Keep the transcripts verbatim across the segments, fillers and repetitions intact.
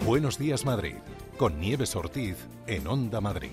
Buenos días, Madrid, con Nieves Ortiz en Onda Madrid.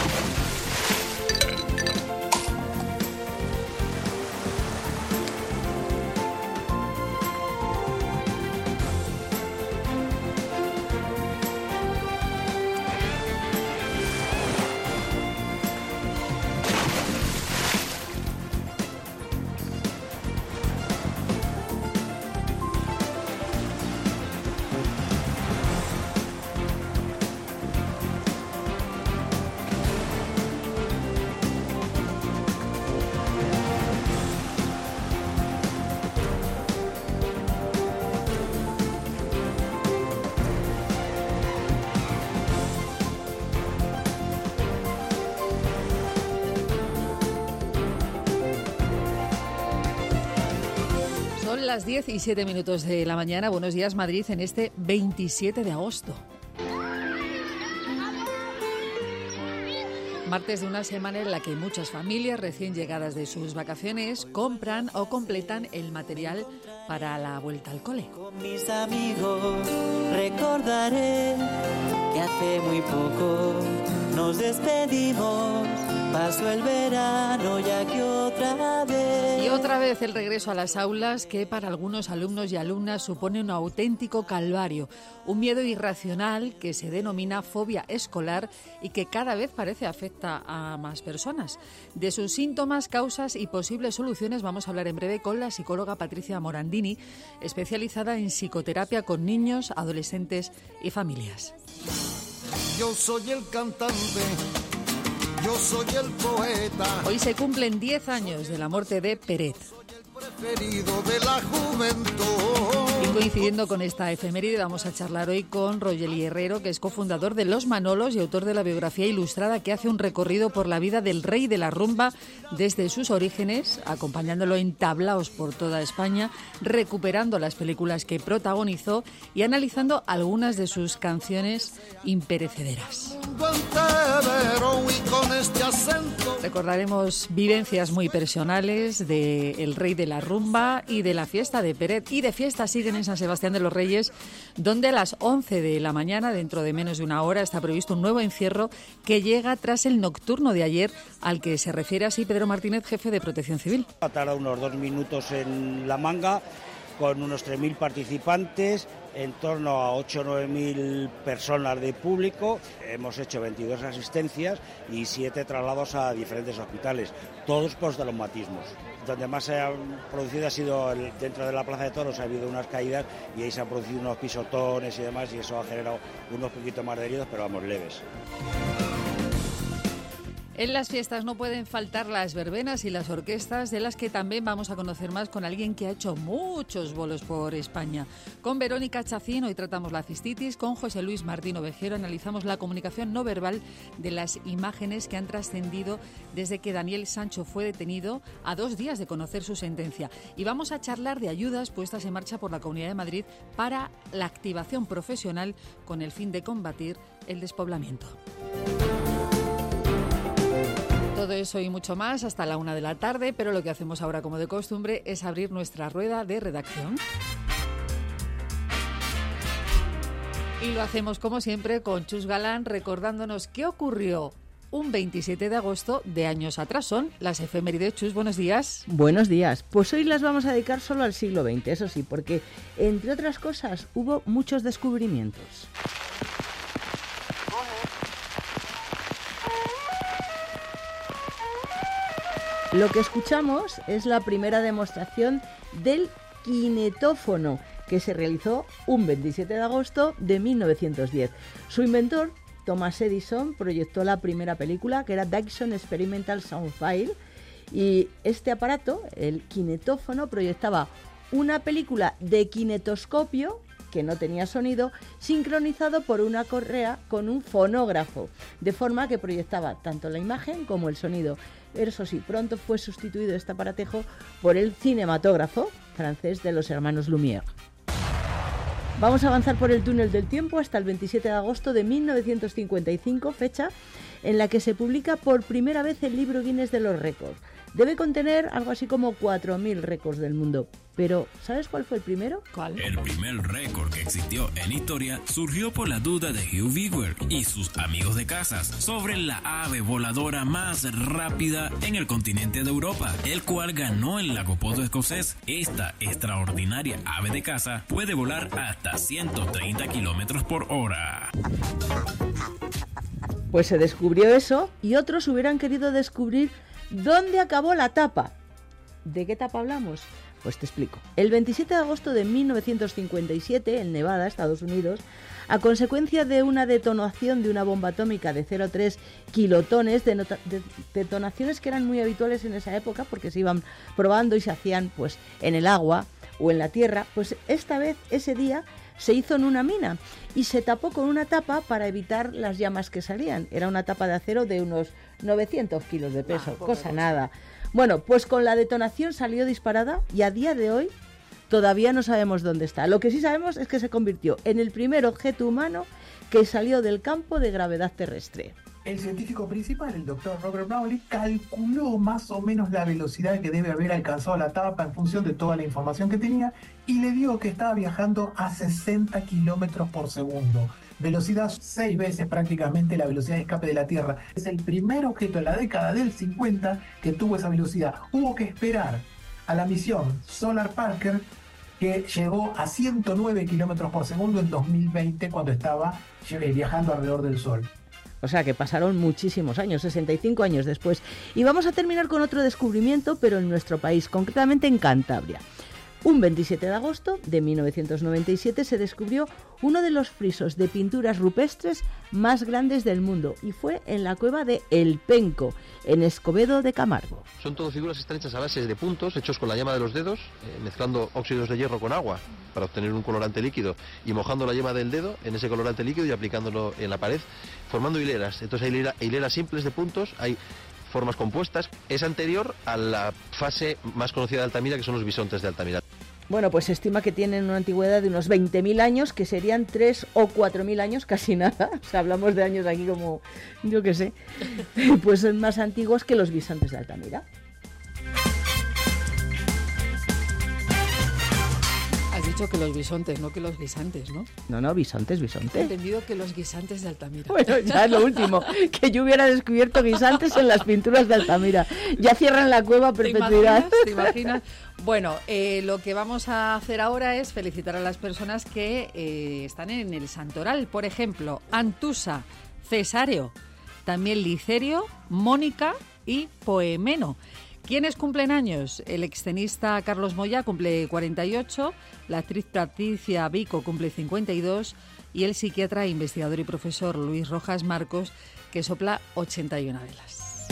Las diez y siete minutos de la mañana. Buenos días, Madrid, en este veintisiete de agosto. Martes de una semana en la que muchas familias recién llegadas de sus vacaciones compran o completan el material para la vuelta al cole. Con mis amigos recordaré que hace muy poco nos despedimos. Pasó el verano ya que otra vez. Y otra vez el regreso a las aulas, que para algunos alumnos y alumnas supone un auténtico calvario, un miedo irracional que se denomina fobia escolar y que cada vez parece afecta a más personas. De sus síntomas, causas y posibles soluciones vamos a hablar en breve con la psicóloga Patricia Morandini, especializada en psicoterapia con niños, adolescentes y familias. Yo soy el cantante. Yo soy el poeta. Hoy se cumplen diez años de la muerte de Peret. Soy el preferido de la juventud. Y coincidiendo con esta efeméride vamos a charlar hoy con Rogeli Herrero, que es cofundador de Los Manolos y autor de la biografía ilustrada que hace un recorrido por la vida del rey de la rumba desde sus orígenes, acompañándolo en tablaos por toda España, recuperando las películas que protagonizó y analizando algunas de sus canciones imperecederas. Recordaremos vivencias muy personales de el rey de la rumba y de la fiesta de Peret. Y de fiesta siguen en San Sebastián de los Reyes, donde a las once de la mañana, dentro de menos de una hora, está previsto un nuevo encierro que llega tras el nocturno de ayer, al que se refiere así Pedro Martínez, jefe de Protección Civil. Ha tardado unos dos minutos en la manga, con unos tres mil participantes, en torno a ocho o nueve mil personas de público. Hemos hecho veintidós asistencias y siete traslados a diferentes hospitales, todos por traumatismos. Donde más se ha producido ha sido el, dentro de la Plaza de Toros. Ha habido unas caídas y ahí se han producido unos pisotones y demás, y eso ha generado unos poquitos más de heridos, pero vamos, leves. En las fiestas no pueden faltar las verbenas y las orquestas, de las que también vamos a conocer más con alguien que ha hecho muchos bolos por España. Con Verónica Chacín hoy tratamos la cistitis, con José Luis Martín Ovejero analizamos la comunicación no verbal de las imágenes que han trascendido desde que Daniel Sancho fue detenido a dos días de conocer su sentencia. Y vamos a charlar de ayudas puestas en marcha por la Comunidad de Madrid para la activación profesional con el fin de combatir el despoblamiento. Todo eso y mucho más hasta la una de la tarde, pero lo que hacemos ahora, como de costumbre, es abrir nuestra rueda de redacción. Y lo hacemos, como siempre, con Chus Galán, recordándonos qué ocurrió un veintisiete de agosto de años atrás. Son las efemérides. Chus, buenos días. Buenos días. Pues hoy las vamos a dedicar solo al siglo veinte, eso sí, porque, entre otras cosas, hubo muchos descubrimientos. Lo que escuchamos es la primera demostración del kinetófono, que se realizó un veintisiete de agosto de mil novecientos diez. Su inventor, Thomas Edison, proyectó la primera película, que era Dyson Experimental Sound File, y este aparato, el kinetófono, proyectaba una película de kinetoscopio, que no tenía sonido, sincronizado por una correa con un fonógrafo, de forma que proyectaba tanto la imagen como el sonido. Pero eso sí, pronto fue sustituido este aparatejo por el cinematógrafo francés de los hermanos Lumière. Vamos a avanzar por el túnel del tiempo hasta el veintisiete de agosto de mil novecientos cincuenta y cinco, fecha en la que se publica por primera vez el libro Guinness de los récords. Debe contener algo así como cuatro mil récords del mundo. Pero, ¿sabes cuál fue el primero? ¿Cuál? El primer récord que existió en historia surgió por la duda de Hugh Bigler y sus amigos de casas sobre la ave voladora más rápida en el continente de Europa, el cual ganó el lagopodo escocés. Esta extraordinaria ave de caza puede volar hasta ciento treinta kilómetros por hora. Pues se descubrió eso y otros hubieran querido descubrir dónde acabó la tapa. ¿De qué tapa hablamos? Pues te explico. El veintisiete de agosto de mil novecientos cincuenta y siete, en Nevada, Estados Unidos, a consecuencia de una detonación de una bomba atómica de cero coma tres kilotones, de, nota- de detonaciones que eran muy habituales en esa época porque se iban probando y se hacían pues en el agua o en la tierra, pues esta vez, ese día, se hizo en una mina y se tapó con una tapa para evitar las llamas que salían. Era una tapa de acero de unos novecientos kilos de peso, ah, cosa nada. Bueno, pues con la detonación salió disparada y a día de hoy todavía no sabemos dónde está. Lo que sí sabemos es que se convirtió en el primer objeto humano que salió del campo de gravedad terrestre. El científico principal, el doctor Robert Brownlee, calculó más o menos la velocidad que debe haber alcanzado la tapa en función de toda la información que tenía y le dio que estaba viajando a sesenta kilómetros por segundo. Velocidad seis veces prácticamente la velocidad de escape de la Tierra. Es el primer objeto en la década del cincuenta que tuvo esa velocidad. Hubo que esperar a la misión Solar Parker, que llegó a ciento nueve kilómetros por segundo en dos mil veinte cuando estaba viajando alrededor del Sol. O sea que pasaron muchísimos años, sesenta y cinco años después. Y vamos a terminar con otro descubrimiento, pero en nuestro país, concretamente en Cantabria. Un veintisiete de agosto de mil novecientos noventa y siete se descubrió uno de los frisos de pinturas rupestres más grandes del mundo y fue en la cueva de El Penco, en Escobedo de Camargo. Son todo figuras estrechas a base de puntos hechos con la yema de los dedos, eh, mezclando óxidos de hierro con agua para obtener un colorante líquido y mojando la yema del dedo en ese colorante líquido y aplicándolo en la pared, formando hileras. Entonces hay hilera, hileras simples de puntos, hay formas compuestas. Es anterior a la fase más conocida de Altamira, que son los bisontes de Altamira. Bueno, pues se estima que tienen una antigüedad de unos veinte mil años, que serían tres o cuatro mil años, casi nada. O sea, hablamos de años aquí como, yo qué sé, pues son más antiguos que los bisontes de Altamira. Has dicho que los bisontes, no que los guisantes, ¿no? No, no, bisontes, He bisontes. entendido que los guisantes de Altamira. Bueno, ya es lo último, que yo hubiera descubierto guisantes en las pinturas de Altamira. Ya cierran la cueva a ¿Te perpetuidad. imaginas? ¿Te imaginas? Bueno, eh, lo que vamos a hacer ahora es felicitar a las personas que eh, están en el santoral. Por ejemplo, Antusa, Cesáreo, también Licerio, Mónica y Poemeno. ¿Quiénes cumplen años? El extenista Carlos Moya cumple cuarenta y ocho, la actriz Patricia Vico cumple cincuenta y dos y el psiquiatra, investigador y profesor Luis Rojas Marcos, que sopla ochenta y una velas.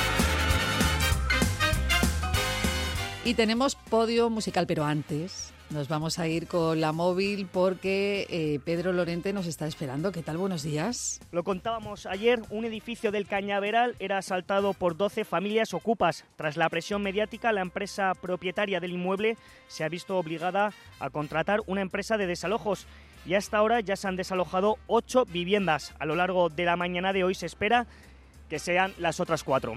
Y tenemos podio musical, pero antes nos vamos a ir con la móvil porque eh, Pedro Lorente nos está esperando. ¿Qué tal? Buenos días. Lo contábamos ayer, un edificio del Cañaveral era asaltado por doce familias ocupas. Tras la presión mediática, la empresa propietaria del inmueble se ha visto obligada a contratar una empresa de desalojos. Y hasta ahora ya se han desalojado ocho viviendas. A lo largo de la mañana de hoy se espera que sean las otras cuatro.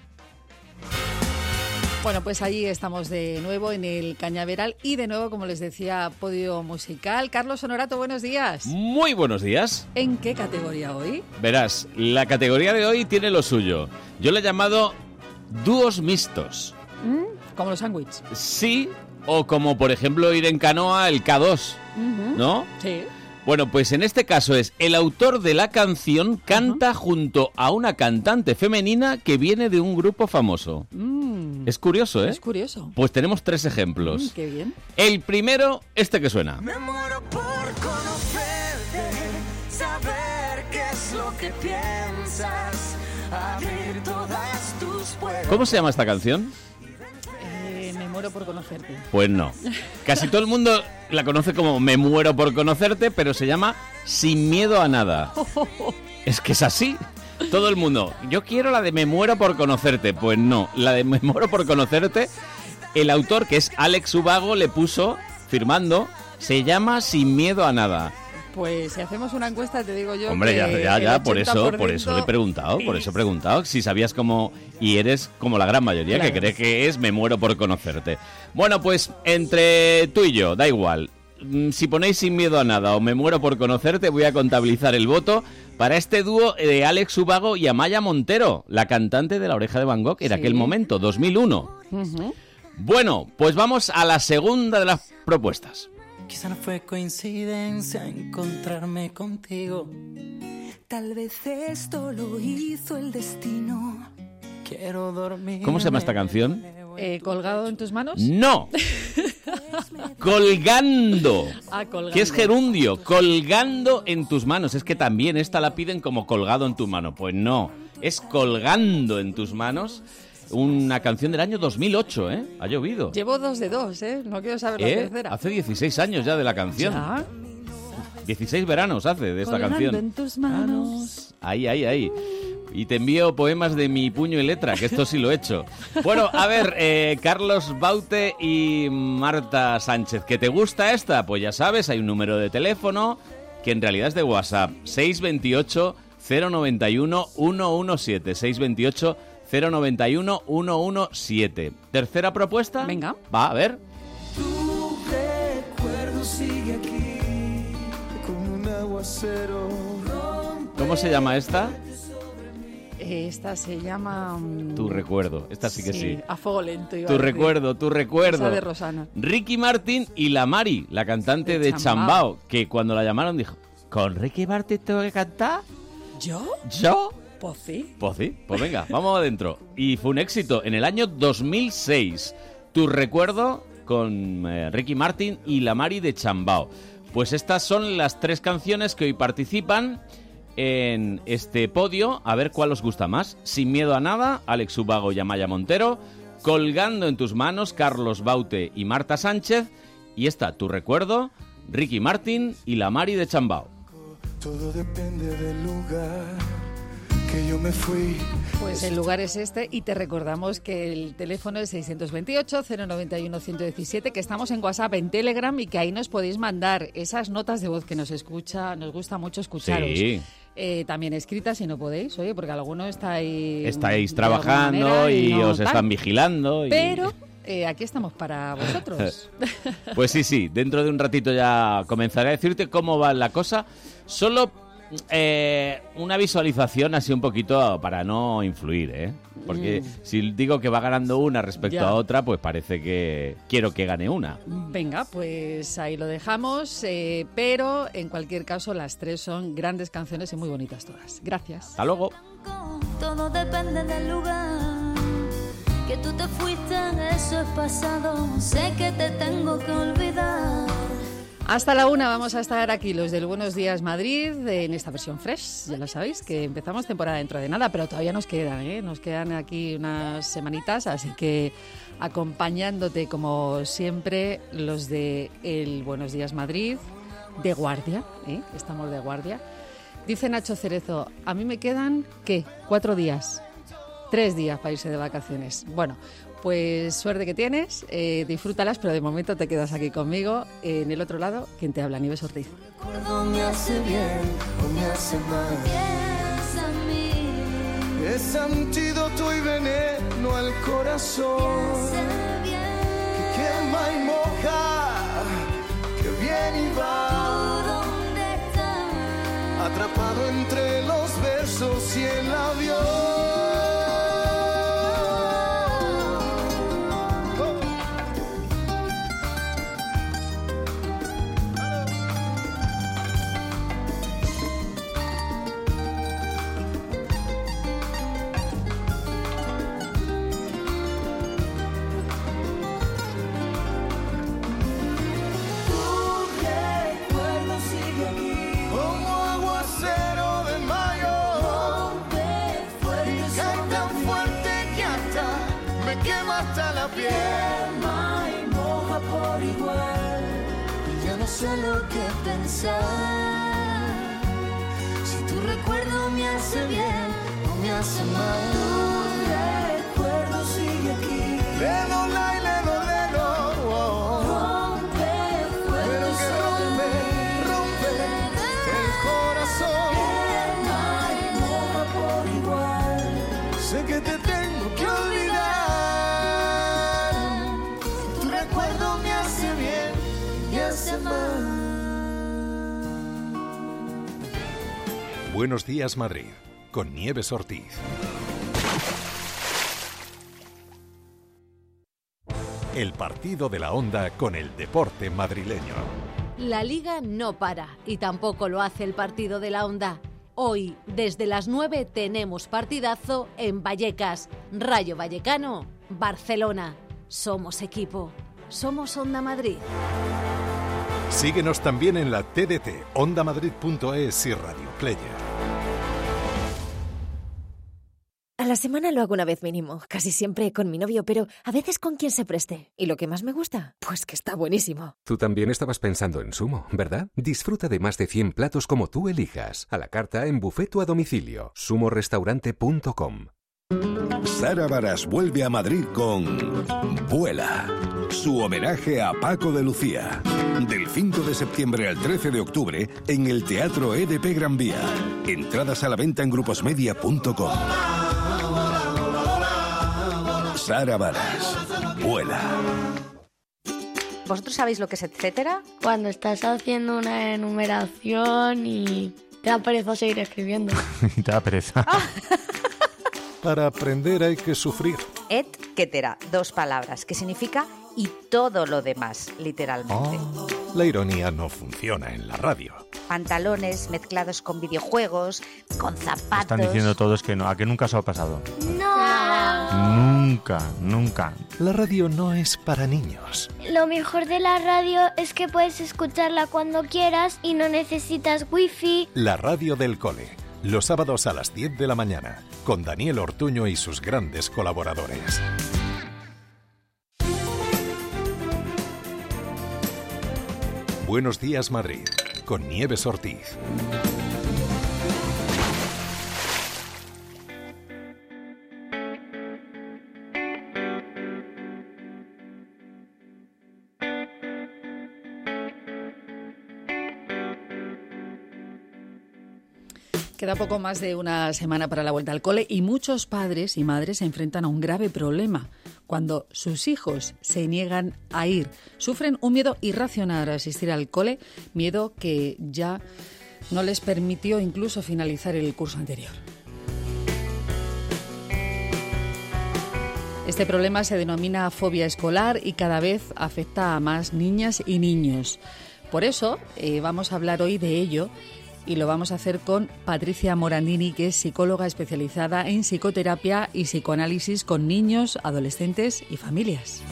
Bueno, pues allí estamos de nuevo en el Cañaveral y de nuevo, como les decía, podio musical. Carlos Honorato, buenos días. Muy buenos días. ¿En qué categoría hoy? Verás, la categoría de hoy tiene lo suyo. Yo le he llamado dúos mixtos. ¿Mm? Como los sándwiches. Sí, o como por ejemplo ir en canoa el K dos, Uh-huh. ¿no? Sí. Bueno, pues en este caso es el autor de la canción canta uh-huh. junto a una cantante femenina que viene de un grupo famoso. Mm. Es curioso, ¿eh? Es curioso. Pues tenemos tres ejemplos. Mm, qué bien. El primero, este que suena. Me muero por conocerte, saber qué es lo que piensas, abrir todas tus puertas. ¿Cómo se llama esta canción? Eh, me muero por conocerte. Pues no. Casi todo el mundo la conoce como Me muero por conocerte, pero se llama Sin miedo a nada. Es que es así. Todo el mundo, yo quiero la de Me muero por conocerte. Pues no, la de Me muero por conocerte, el autor, que es Alex Ubago, le puso, firmando, se llama Sin miedo a nada. Pues si hacemos una encuesta te digo yo Hombre, que ya, ya, ya, el por eso, ochenta por ciento... por eso le he preguntado, por eso he preguntado si sabías cómo, y eres como la gran mayoría Claro. que cree que es me muero por conocerte. Bueno, pues entre tú y yo, da igual. Mm, Si ponéis sin miedo a nada o me muero por conocerte, voy a contabilizar el voto para este dúo de Alex Ubago y Amaya Montero, la cantante de La Oreja de Van Gogh en Sí. aquel momento, dos mil uno. Ujú. Bueno, pues vamos a la segunda de las propuestas. Quizá no fue coincidencia encontrarme contigo. Tal vez esto lo hizo el destino. Quiero dormir. ¿Cómo se llama esta canción? Eh, ¿Colgado en tus manos? ¡No! Colgando. Ah, colgando. ¿Qué es gerundio? Colgando en tus manos. Es que también esta la piden como colgado en tu mano. Pues no, es colgando en tus manos. Una canción del año dos mil ocho, ¿eh? Ha llovido. Llevo dos de dos, ¿eh? No quiero saber la ¿Eh? tercera. Hace dieciséis años ya de la canción. Ya. dieciséis veranos hace de esta Colgando canción. en tus manos. Ahí, ahí, ahí. Y te envío poemas de mi puño y letra, que esto sí lo he hecho. Bueno, a ver, eh, Carlos Baute y Marta Sánchez, ¿que te gusta esta? Pues ya sabes, hay un número de teléfono que en realidad es de WhatsApp, seis dos ocho, cero nueve uno, uno uno siete, seis dos ocho, cero nueve uno, uno uno siete. ¿Tercera propuesta? Venga. Va, a ver. Tu recuerdo sigue aquí como un aguacero. ¿Cómo se llama esta? Esta se llama... mm, Tu recuerdo. Esta sí que sí. A fuego lento. iba Tu a decir. recuerdo, tu recuerdo. Esa de Rosana. Ricky Martin y la Mari, la cantante De de, Chambao. Chambao, que cuando la llamaron dijo, ¿con Ricky Martin tengo que cantar? ¿Yo? ¿Yo? Pues sí. Pues sí, pues venga, vamos adentro. Y fue un éxito en el año dos mil seis. Tu recuerdo con eh, Ricky Martin y la Mari de Chambao. Pues estas son las tres canciones que hoy participan en este podio. A ver cuál os gusta más. Sin miedo a nada, Alex Ubago y Amaya Montero. Colgando en tus manos, Carlos Baute y Marta Sánchez. Y esta, Tu recuerdo, Ricky Martin y la Mari de Chambao. Todo depende del lugar que yo me fui. Pues el lugar es este y te recordamos que el teléfono es seiscientos veintiocho, cero noventa y uno, ciento diecisiete, que estamos en WhatsApp, en Telegram y que ahí nos podéis mandar esas notas de voz que nos escucha, nos gusta mucho escucharos. Sí. Eh, también escritas si no podéis, oye, porque alguno está ahí... Estáis de alguna trabajando manera y no os tal. están vigilando. Y... Pero eh, aquí estamos para vosotros. Pues sí, sí, dentro de un ratito ya comenzaré a decirte cómo va la cosa. Solo eh, una visualización así un poquito para no influir, ¿eh? Porque Mm. si digo que va ganando una respecto Ya. a otra, pues parece que quiero que gane una. Venga, pues ahí lo dejamos, eh, pero en cualquier caso las tres son grandes canciones y muy bonitas todas. Gracias. Hasta luego. Todo depende del lugar que tú te fuiste, eso es pasado. Sé que te tengo que olvidar. Hasta la una vamos a estar aquí los del Buenos Días Madrid en esta versión fresh, ya lo sabéis, que empezamos temporada dentro de nada, pero todavía nos quedan, ¿eh? Nos quedan aquí unas semanitas, así que acompañándote como siempre los de el Buenos Días Madrid, de guardia, ¿eh? Estamos de guardia. Dice Nacho Cerezo, a mí me quedan, ¿qué? Cuatro días, tres días para irse de vacaciones. Bueno, pues suerte que tienes, eh, disfrútalas, pero de momento te quedas aquí conmigo. Eh, en el otro lado, ¿quién te habla? Nieves Ortiz. Recuerdo me hace bien o me hace mal. Piensa en mí. Es antídoto y veneno al corazón. Sé bien. Que quema y moja, que viene y va. ¿Tú dónde estás? Atrapado entre los versos y el avión. Quema y moja por igual. Ya no sé Sé lo que pensar. Si tu recuerdo me hace bien o me hace mal. Tu recuerdo sigue aquí. Le do la y le do le do. Oh. Rompe Pero fuerte que sobre rompe, mí. rompe. Buenos días, Madrid, con Nieves Ortiz. El partido de la Onda con el deporte madrileño. La Liga no para y tampoco lo hace el partido de la Onda. Hoy, desde las nueve, tenemos partidazo en Vallecas. Rayo Vallecano, Barcelona. Somos equipo. Somos Onda Madrid. Síguenos también en la T D T, onda madrid punto es y Radio Player. A la semana lo hago una vez mínimo, casi siempre con mi novio, pero a veces con quien se preste. ¿Y lo que más me gusta? Pues que está buenísimo. Tú también estabas pensando en Sumo, ¿verdad? Disfruta de más de cien platos como tú elijas, a la carta, en buffet o a domicilio. sumo restaurante punto com. Sara Varas vuelve a Madrid con Vuela, su homenaje a Paco de Lucía. Del cinco de septiembre al trece de octubre en el Teatro E D P Gran Vía. Entradas a la venta en gruposmedia punto com. Sara Varas, Vuela. ¿Vosotros sabéis lo que es etcétera? Cuando estás haciendo una enumeración y te da pereza seguir escribiendo. Te da pereza. Para aprender hay que sufrir. Etcétera, dos palabras, que significa y todo lo demás, literalmente. Oh, la ironía no funciona en la radio. Pantalones mezclados con videojuegos, con zapatos... Están diciendo todos que no, a que nunca os ha pasado. No. Nunca, nunca. La radio no es para niños. Lo mejor de la radio es que puedes escucharla cuando quieras y no necesitas wifi. La radio del cole, los sábados a las diez de la mañana, con Daniel Ortuño y sus grandes colaboradores. Buenos días, Madrid, con Nieves Ortiz. Queda poco más de una semana para la vuelta al cole y muchos padres y madres se enfrentan a un grave problema. Cuando sus hijos se niegan a ir, sufren un miedo irracional a asistir al cole, miedo que ya no les permitió incluso finalizar el curso anterior. Este problema se denomina fobia escolar y cada vez afecta a más niñas y niños. Por eso eh, vamos a hablar hoy de ello. Y lo vamos a hacer con Patricia Morandini, que es psicóloga especializada en psicoterapia y psicoanálisis con niños, adolescentes y familias.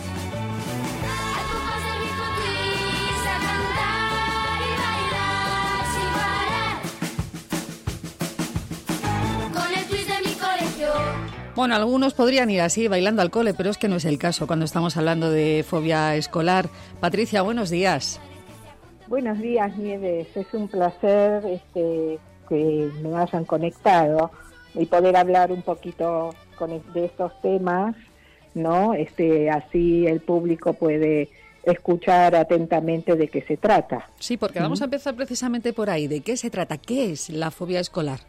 Bueno, algunos podrían ir así, bailando al cole, pero es que no es el caso cuando estamos hablando de fobia escolar. Patricia, buenos días. Buenos días, Nieves. Es un placer este, que me hayan conectado y poder hablar un poquito con, de estos temas, ¿no? Este, así el público puede escuchar atentamente de qué se trata. Sí, porque vamos a empezar precisamente por ahí. ¿De qué se trata? ¿Qué es la fobia escolar?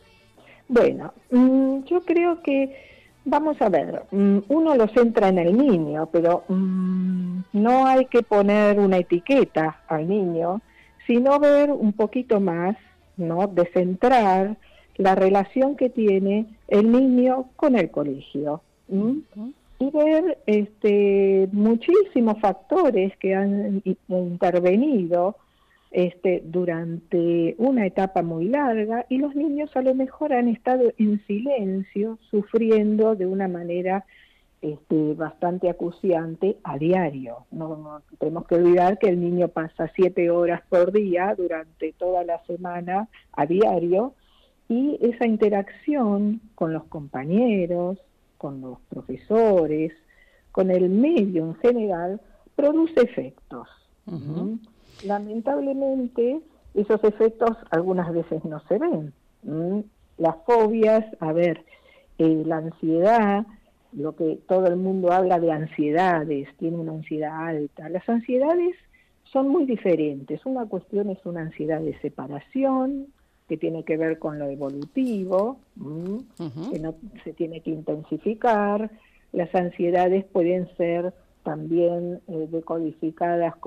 Bueno, yo creo que, vamos a ver, uno lo centra en el niño, pero mmm, no hay que poner una etiqueta al niño, sino ver un poquito más, ¿no? De centrar la relación que tiene el niño con el colegio. ¿Mm? Uh-huh. Y ver este, muchísimos factores que han intervenido este, durante una etapa muy larga, y los niños a lo mejor han estado en silencio, sufriendo de una manera este, bastante acuciante a diario. No, no tenemos que olvidar que el niño pasa siete horas por día durante toda la semana a diario, y esa interacción con los compañeros, con los profesores, con el medio en general, produce efectos. Uh-huh. Lamentablemente, esos efectos algunas veces no se ven. ¿Mm? Las fobias, a ver, eh, la ansiedad, lo que todo el mundo habla de ansiedades, tiene una ansiedad alta. Las ansiedades son muy diferentes. Una cuestión es una ansiedad de separación, que tiene que ver con lo evolutivo, ¿m? Uh-huh. que no se tiene que intensificar. Las ansiedades pueden ser también eh, decodificadas como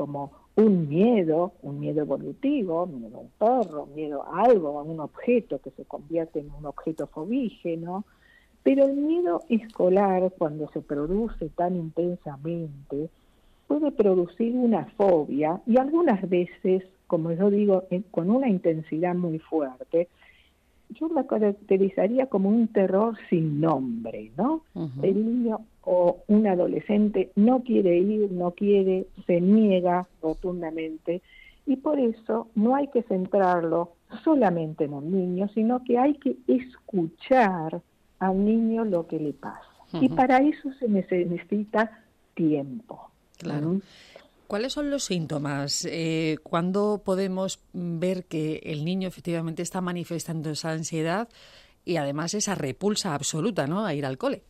un miedo, un miedo evolutivo, miedo a un perro, miedo a algo, a un objeto que se convierte en un objeto fobígeno, pero el miedo escolar, cuando se produce tan intensamente, puede producir una fobia y algunas veces, como yo digo, con una intensidad muy fuerte. Yo la caracterizaría como un terror sin nombre, ¿no? Uh-huh. El niño o un adolescente no quiere ir, no quiere, se niega rotundamente, y por eso no hay que centrarlo solamente en el niño, sino que hay que escuchar al niño lo que le pasa. Uh-huh. Y para eso se necesita tiempo. Claro. ¿Mm? ¿Cuáles son los síntomas? Eh, ¿Cuándo podemos ver que el niño efectivamente está manifestando esa ansiedad y además esa repulsa absoluta, ¿no?, a ir al cole?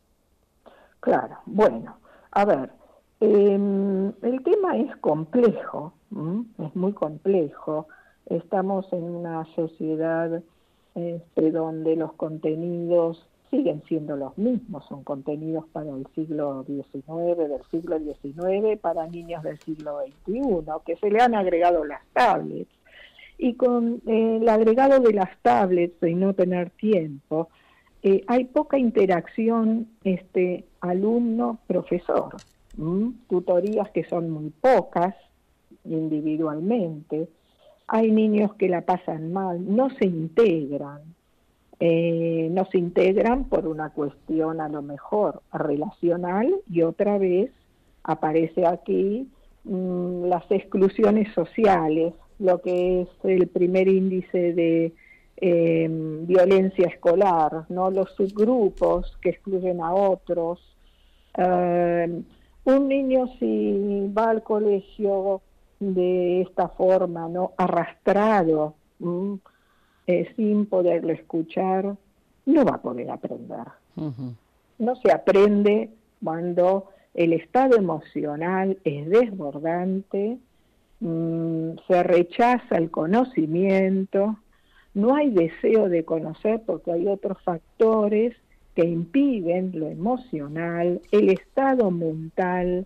Claro, bueno, a ver, eh, el tema es complejo, ¿m? es muy complejo. Estamos en una sociedad este, donde los contenidos siguen siendo los mismos, son contenidos para el siglo diecinueve, del siglo diecinueve, para niños del siglo veintiuno, que se le han agregado las tablets. Y con eh, el agregado de las tablets y no tener tiempo, eh, hay poca interacción este, alumno-profesor, ¿m? tutorías que son muy pocas individualmente, hay niños que la pasan mal, no se integran, Eh, no se integran por una cuestión a lo mejor relacional, y otra vez aparece aquí mmm, las exclusiones sociales, lo que es el primer índice de eh, violencia escolar, ¿no? Los subgrupos que excluyen a otros. Uh, un niño si va al colegio de esta forma, ¿no?, arrastrado, ¿m? Eh, sin poderlo escuchar, no va a poder aprender. Uh-huh. No se aprende cuando el estado emocional es desbordante, mmm, se rechaza el conocimiento, no hay deseo de conocer porque hay otros factores que impiden lo emocional, el estado mental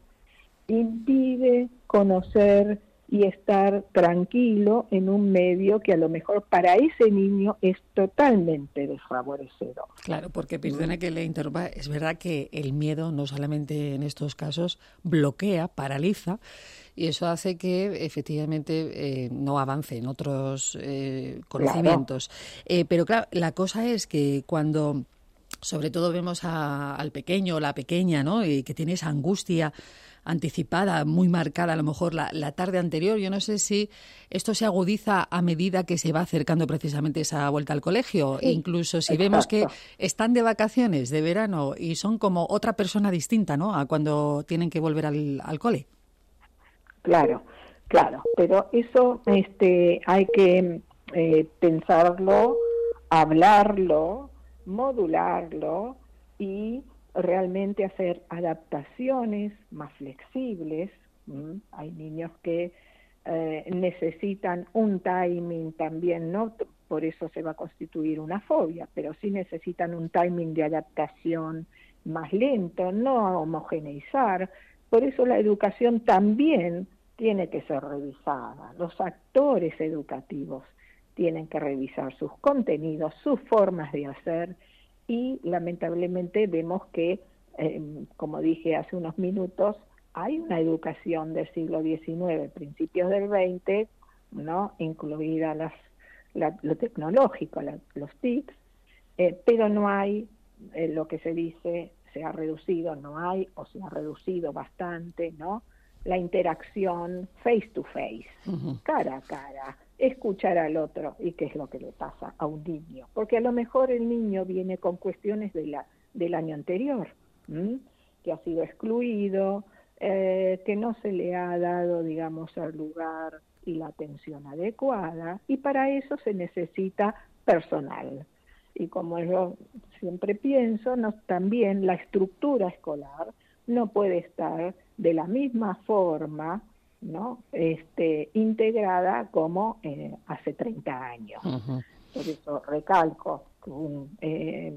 impide conocer y estar tranquilo en un medio que a lo mejor para ese niño es totalmente desfavorecedor. Claro, porque perdona que le interrumpa, es verdad que el miedo no solamente en estos casos bloquea, paraliza, y eso hace que efectivamente eh, no avance en otros eh, conocimientos. Claro. Eh, pero claro, la cosa es que cuando sobre todo vemos a, al pequeño o la pequeña, ¿no?, y que tiene esa angustia anticipada, muy marcada a lo mejor la, la tarde anterior. Yo no sé si esto se agudiza a medida que se va acercando precisamente esa vuelta al colegio, sí, incluso si exacto. vemos que están de vacaciones de verano y son como otra persona distinta, ¿no?, a cuando tienen que volver al, al cole. Claro, claro, pero eso este, hay que eh, pensarlo, hablarlo, modularlo y realmente hacer adaptaciones más flexibles. ¿Mm? Hay niños que eh, necesitan un timing también, no por eso se va a constituir una fobia, pero sí necesitan un timing de adaptación más lento, no homogeneizar. Por eso la educación también tiene que ser revisada. Los actores educativos tienen que revisar sus contenidos, sus formas de hacer. Y lamentablemente vemos que, eh, como dije hace unos minutos, hay una educación del siglo diecinueve, principios del veinte, ¿no?, incluida las, la, lo tecnológico, la, los T I Cs, eh, pero no hay eh, lo que se dice, se ha reducido, no hay, o se ha reducido bastante, ¿no?, la interacción face to face, uh-huh. cara a cara, escuchar al otro y qué es lo que le pasa a un niño, porque a lo mejor el niño viene con cuestiones de la, del año anterior, ¿m? que ha sido excluido, eh, que no se le ha dado, digamos, el lugar y la atención adecuada, y para eso se necesita personal. Y como yo siempre pienso, no, también la estructura escolar no puede estar de la misma forma, ¿no?, este, integrada como eh, hace treinta años. Uh-huh. Por eso recalco un, eh,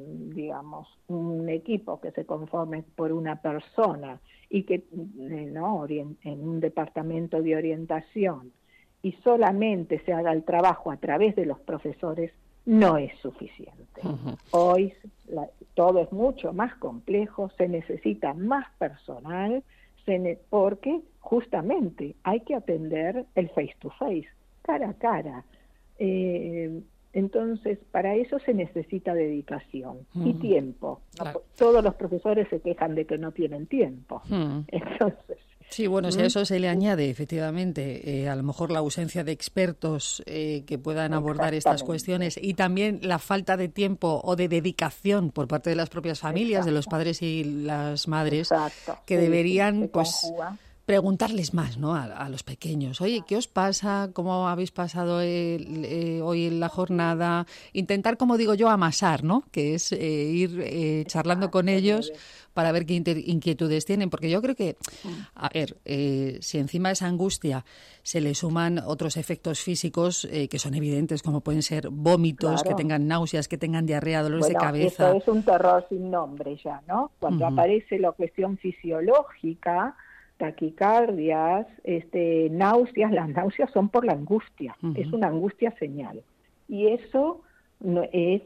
digamos, un equipo que se conforme por una persona y que, eh, ¿no?, orient- en un departamento de orientación y solamente se haga el trabajo a través de los profesores, no es suficiente. Uh-huh. Hoy la, todo es mucho más complejo, se necesita más personal, se ne- porque justamente hay que atender el face to face, cara a cara. Eh, entonces, para eso se necesita dedicación uh-huh. y tiempo. Claro. Todos los profesores se quejan de que no tienen tiempo. Uh-huh. Entonces, sí, bueno, si a eso se le añade efectivamente eh, a lo mejor la ausencia de expertos eh, que puedan abordar estas cuestiones y también la falta de tiempo o de dedicación por parte de las propias familias, Exacto. de los padres y las madres, Exacto. que sí, deberían sí, pues conjuga. preguntarles más, ¿no?, a, a los pequeños. Oye, ¿qué os pasa? ¿Cómo habéis pasado el, eh, hoy la jornada? Intentar, como digo yo, amasar, ¿no?, que es eh, ir eh, charlando con ellos para ver qué inter- inquietudes tienen, porque yo creo que, a ver, eh, si encima de esa angustia se le suman otros efectos físicos eh, que son evidentes, como pueden ser vómitos, claro. que tengan náuseas, que tengan diarrea, dolores bueno, de cabeza. Eso es un terror sin nombre ya, ¿no? Cuando uh-huh. aparece la cuestión fisiológica, taquicardias, este, náuseas, las náuseas son por la angustia, uh-huh. es una angustia señal. Y eso no es,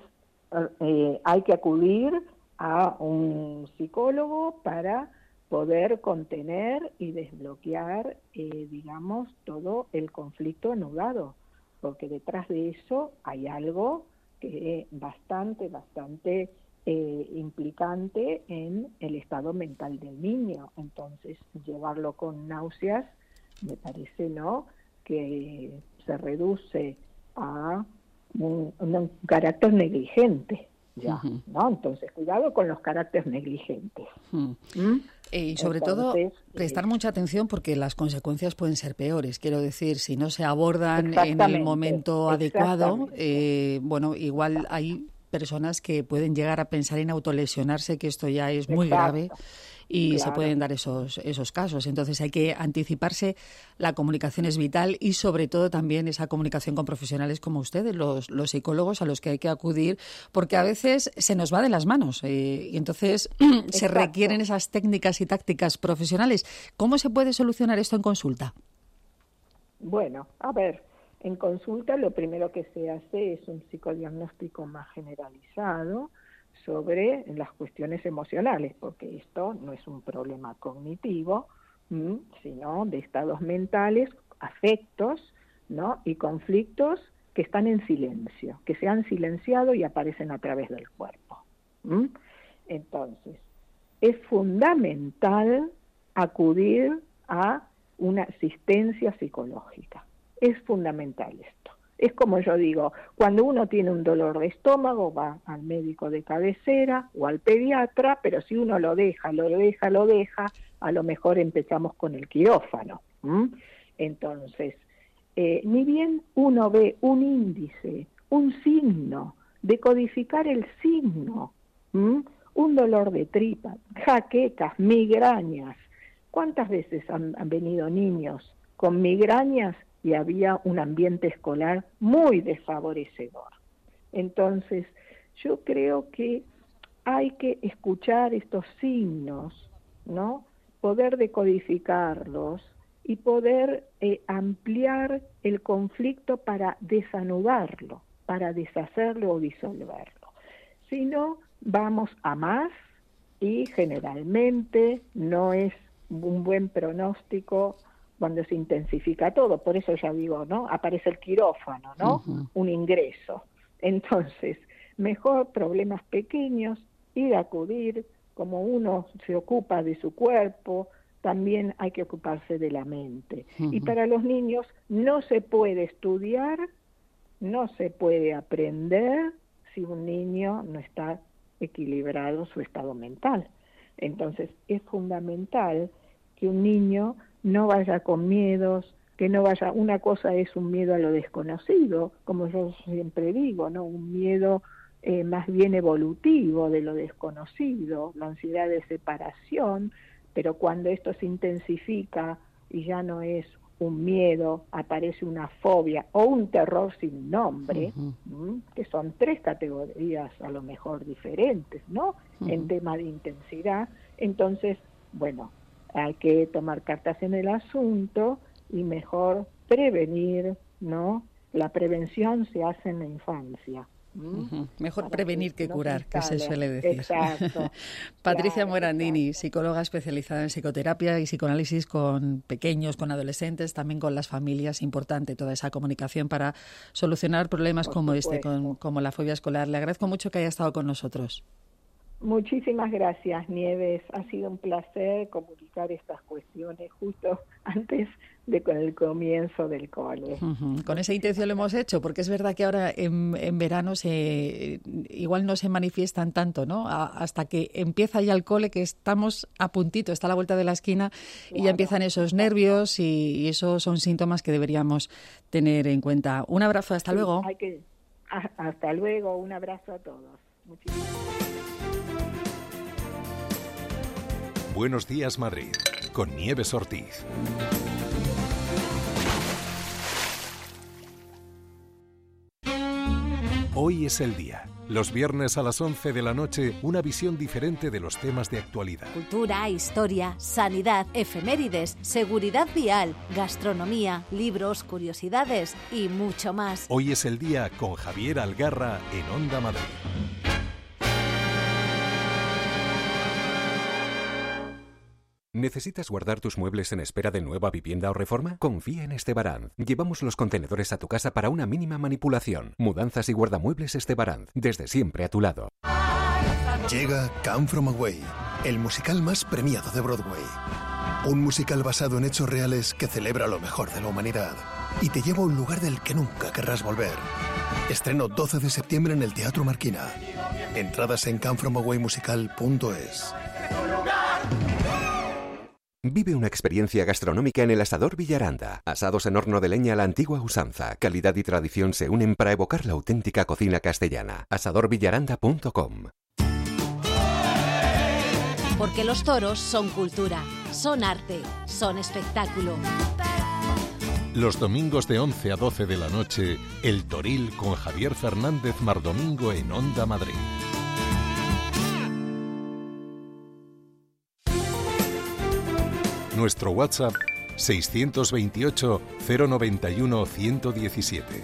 eh, hay que acudir a un psicólogo para poder contener y desbloquear, eh, digamos, todo el conflicto anudado, porque detrás de eso hay algo que es bastante, bastante eh, implicante en el estado mental del niño. Entonces, llevarlo con náuseas, me parece, ¿no?, que se reduce a un, un carácter negligente. Ya, uh-huh. ¿no? Entonces, cuidado con los caracteres negligentes. Uh-huh. ¿Mm? Eh, y sobre Entonces, todo, prestar eh, mucha atención porque las consecuencias pueden ser peores. Quiero decir, si no se abordan en el momento adecuado, eh, bueno, igual hay personas que pueden llegar a pensar en autolesionarse, que esto ya es muy Exacto. grave. Y claro. se pueden dar esos esos casos. Entonces hay que anticiparse, la comunicación es vital y sobre todo también esa comunicación con profesionales como ustedes, los, los psicólogos a los que hay que acudir, porque a veces se nos va de las manos eh, y entonces Exacto. se requieren esas técnicas y tácticas profesionales. ¿Cómo se puede solucionar esto en consulta? Bueno, a ver, en consulta lo primero que se hace es un psicodiagnóstico más generalizado sobre las cuestiones emocionales, porque esto no es un problema cognitivo, ¿m? sino de estados mentales, afectos, ¿no?, y conflictos que están en silencio, que se han silenciado y aparecen a través del cuerpo. ¿m? Entonces, es fundamental acudir a una asistencia psicológica. Es fundamental esto. Es como yo digo, cuando uno tiene un dolor de estómago, va al médico de cabecera o al pediatra, pero si uno lo deja, lo deja, lo deja, a lo mejor empezamos con el quirófano. ¿Mm? Entonces, eh, ni bien uno ve un índice, un signo, decodificar el signo, ¿Mm? un dolor de tripa, jaquecas, migrañas. ¿Cuántas veces han, han venido niños con migrañas y había un ambiente escolar muy desfavorecedor? Entonces, yo creo que hay que escuchar estos signos, ¿no?, poder decodificarlos y poder eh, ampliar el conflicto para desanudarlo, para deshacerlo o disolverlo. Si no, vamos a más y generalmente no es un buen pronóstico cuando se intensifica todo. Por eso ya digo, ¿no?, aparece el quirófano, ¿no?, uh-huh. un ingreso. Entonces, mejor problemas pequeños, ir a acudir, como uno se ocupa de su cuerpo, también hay que ocuparse de la mente. Uh-huh. Y para los niños no se puede estudiar, no se puede aprender si un niño no está equilibrado su estado mental. Entonces, es fundamental que un niño no vaya con miedos, que no vaya, una cosa es un miedo a lo desconocido, como yo siempre digo, ¿no?, un miedo eh, más bien evolutivo de lo desconocido, la ansiedad de separación, pero cuando esto se intensifica y ya no es un miedo, aparece una fobia o un terror sin nombre, Uh-huh. ¿m? que son tres categorías a lo mejor diferentes, ¿no? Uh-huh. En tema de intensidad. Entonces, bueno, hay que tomar cartas en el asunto y mejor prevenir, ¿no? La prevención se hace en la infancia. Uh-huh. Mejor Para prevenir que no curar, que se instale. suele decir. Exacto. Patricia Claro, Morandini, psicóloga especializada en psicoterapia y psicoanálisis con pequeños, con adolescentes, también con las familias. Importante toda esa comunicación para solucionar problemas Por como este, supuesto. con, como la fobia escolar. Le agradezco mucho que haya estado con nosotros. Muchísimas gracias, Nieves. Ha sido un placer comunicar estas cuestiones justo antes de con el comienzo del cole. Uh-huh. Con esa intención lo hemos hecho, porque es verdad que ahora en, en verano se, igual no se manifiestan tanto, ¿no? A, hasta que empieza ya el cole, que estamos a puntito, está a la vuelta de la esquina, y ya Claro. empiezan esos nervios y, y esos son síntomas que deberíamos tener en cuenta. Un abrazo, hasta Sí, luego. hay que, a- hasta luego, un abrazo a todos. Muchísimas Buenos días, Madrid, con Nieves Ortiz. Hoy es el día. Los viernes a las once de la noche, una visión diferente de los temas de actualidad. Cultura, historia, sanidad, efemérides, seguridad vial, gastronomía, libros, curiosidades y mucho más. Hoy es el día con Javier Algarra en Onda Madrid. ¿Necesitas guardar tus muebles en espera de nueva vivienda o reforma? Confía en Estebaranz. Llevamos los contenedores a tu casa para una mínima manipulación. Mudanzas y guardamuebles Estebaranz. Desde siempre a tu lado. Llega Come From Away, el musical más premiado de Broadway. Un musical basado en hechos reales que celebra lo mejor de la humanidad y te lleva a un lugar del que nunca querrás volver. Estreno doce de septiembre en el Teatro Marquina. Entradas en come from away musical punto es. Vive una experiencia gastronómica en el Asador Villaranda. Asados en horno de leña a la antigua usanza. Calidad y tradición se unen para evocar la auténtica cocina castellana. asador villaranda punto com. Porque los toros son cultura, son arte, son espectáculo. Los domingos de once a doce de la noche, El Toril con Javier Fernández Mardomingo en Onda Madrid. Nuestro WhatsApp seiscientos veintiocho, cero noventa y uno, ciento diecisiete.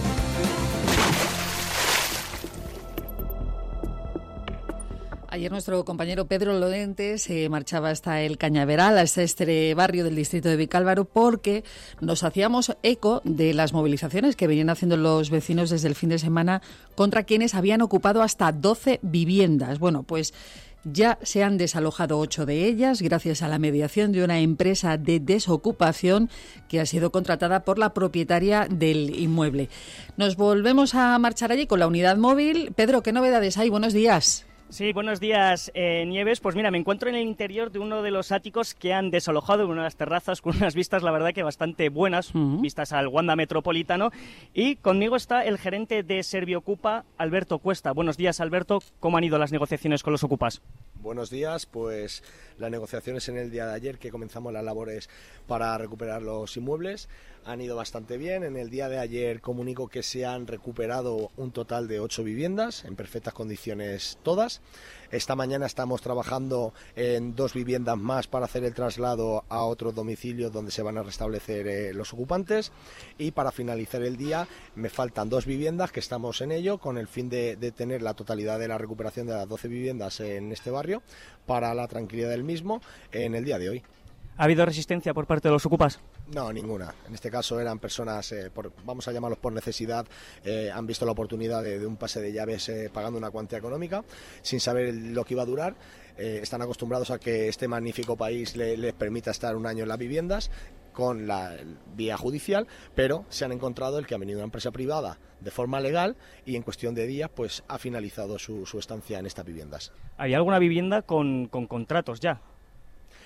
Ayer nuestro compañero Pedro Lorente se marchaba hasta el Cañaveral, hasta este barrio del distrito de Vicálvaro, porque nos hacíamos eco de las movilizaciones que venían haciendo los vecinos desde el fin de semana contra quienes habían ocupado hasta doce viviendas. Bueno, pues ya se han desalojado ocho de ellas gracias a la mediación de una empresa de desocupación que ha sido contratada por la propietaria del inmueble. Nos volvemos a marchar allí con la unidad móvil. Pedro, ¿qué novedades hay? Buenos días. Sí, buenos días, eh, Nieves. Pues mira, me encuentro en el interior de uno de los áticos que han desalojado, en unas terrazas con unas vistas, la verdad que bastante buenas, uh-huh. vistas al Wanda Metropolitano. Y conmigo está el gerente de Serviocupa, Alberto Cuesta. Buenos días, Alberto. ¿Cómo han ido las negociaciones con los ocupas? Buenos días, pues las negociaciones en el día de ayer que comenzamos las labores para recuperar los inmuebles han ido bastante bien. En el día de ayer comunico que se han recuperado un total de ocho viviendas en perfectas condiciones todas. Esta mañana estamos trabajando en dos viviendas más para hacer el traslado a otros domicilios donde se van a restablecer eh, los ocupantes, y para finalizar el día me faltan dos viviendas que estamos en ello con el fin de, de tener la totalidad de la recuperación de las doce viviendas en este barrio para la tranquilidad del mismo en el día de hoy. ¿Ha habido resistencia por parte de los ocupas? No, ninguna. En este caso eran personas, eh, por, vamos a llamarlos por necesidad, eh, han visto la oportunidad de, de un pase de llaves eh, pagando una cuantía económica, sin saber lo que iba a durar. Eh, están acostumbrados a que este magnífico país le, les permita estar un año en las viviendas con la vía judicial, pero se han encontrado el que ha venido una empresa privada de forma legal y en cuestión de días pues ha finalizado su, su estancia en estas viviendas. ¿Hay alguna vivienda con, con contratos ya?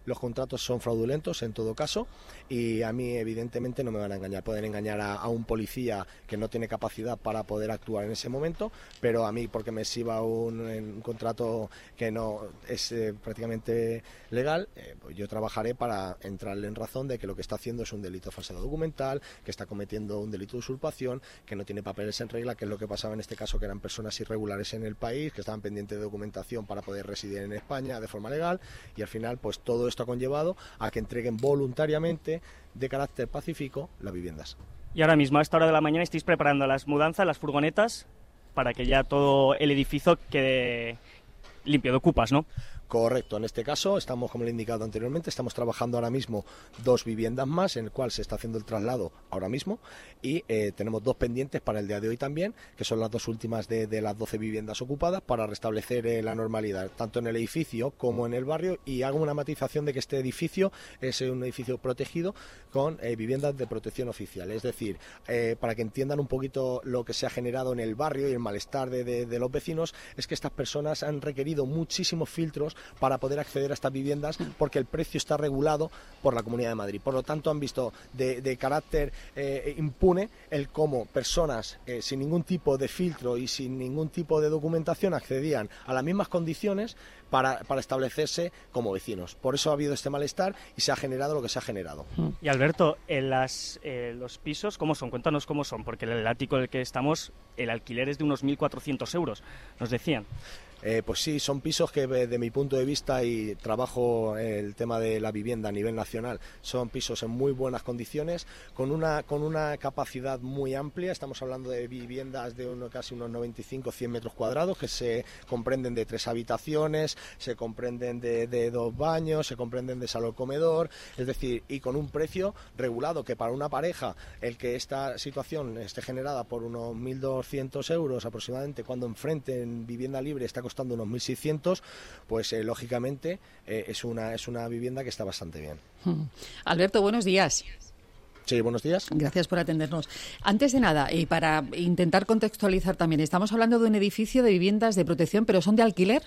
los contratos son fraudulentos en todo caso y a mí evidentemente no me van a engañar. Pueden engañar a, a un policía que no tiene capacidad para poder actuar en ese momento, pero a mí porque me exhiba un, un contrato que no es eh, prácticamente legal, eh, pues yo trabajaré para entrarle en razón de que lo que está haciendo es un delito de falsedad documental, que está cometiendo un delito de usurpación, que no tiene papeles en regla, que es lo que pasaba en este caso, que eran personas irregulares en el país, que estaban pendientes de documentación para poder residir en España de forma legal, y al final pues todo esto ha conllevado a que entreguen voluntariamente de carácter pacífico las viviendas. Y ahora mismo a esta hora de la mañana estáis preparando las mudanzas, las furgonetas, para que ya todo el edificio quede limpio de ocupas, ¿no? Correcto, en este caso estamos, como le he indicado anteriormente, estamos trabajando ahora mismo dos viviendas más, en el cual se está haciendo el traslado ahora mismo, y eh, tenemos dos pendientes para el día de hoy también, que son las dos últimas de, de las doce viviendas ocupadas, para restablecer eh, la normalidad, tanto en el edificio como en el barrio, y hago una matización de que este edificio es un edificio protegido con eh, viviendas de protección oficial, es decir, eh, para que entiendan un poquito lo que se ha generado en el barrio y el malestar de, de, de los vecinos, es que estas personas han requerido muchísimos filtros para poder acceder a estas viviendas porque el precio está regulado por la Comunidad de Madrid. Por lo tanto, han visto de, de carácter eh, impune el cómo personas eh, sin ningún tipo de filtro y sin ningún tipo de documentación accedían a las mismas condiciones para, para establecerse como vecinos. Por eso ha habido este malestar y se ha generado lo que se ha generado. Y Alberto, en las, eh, los pisos, ¿cómo son? Cuéntanos cómo son, porque el ático en el que estamos, el alquiler es de unos mil cuatrocientos euros, nos decían. Eh, pues sí, son pisos que de mi punto de vista, y trabajo el tema de la vivienda a nivel nacional, son pisos en muy buenas condiciones, con una con una capacidad muy amplia. Estamos hablando de viviendas de uno, casi unos noventa y cinco a cien metros cuadrados, que se comprenden de tres habitaciones, se comprenden de, de dos baños, se comprenden de salón comedor, es decir, y con un precio regulado, que para una pareja, el que esta situación esté generada por unos mil doscientos euros aproximadamente, cuando enfrente en vivienda libre está costando unos mil seiscientos, pues eh, lógicamente eh, es una es una vivienda que está bastante bien. Alberto, buenos días. Sí, buenos días. Gracias por atendernos. Antes de nada, y para intentar contextualizar también, estamos hablando de un edificio de viviendas de protección, pero ¿son de alquiler?